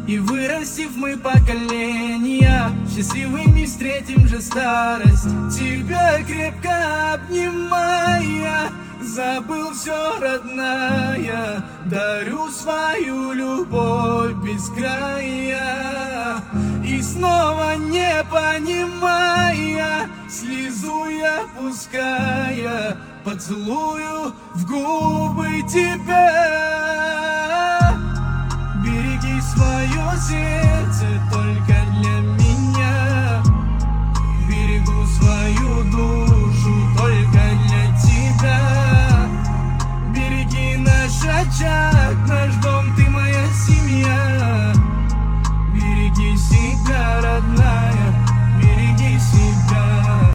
И вырастив мы поколения, счастливыми встретим же старость. Тебя крепко обнимая, забыл все, родная, дарю свою любовь без края. И снова не понимая, слезу я пуская, поцелую в губы тебя.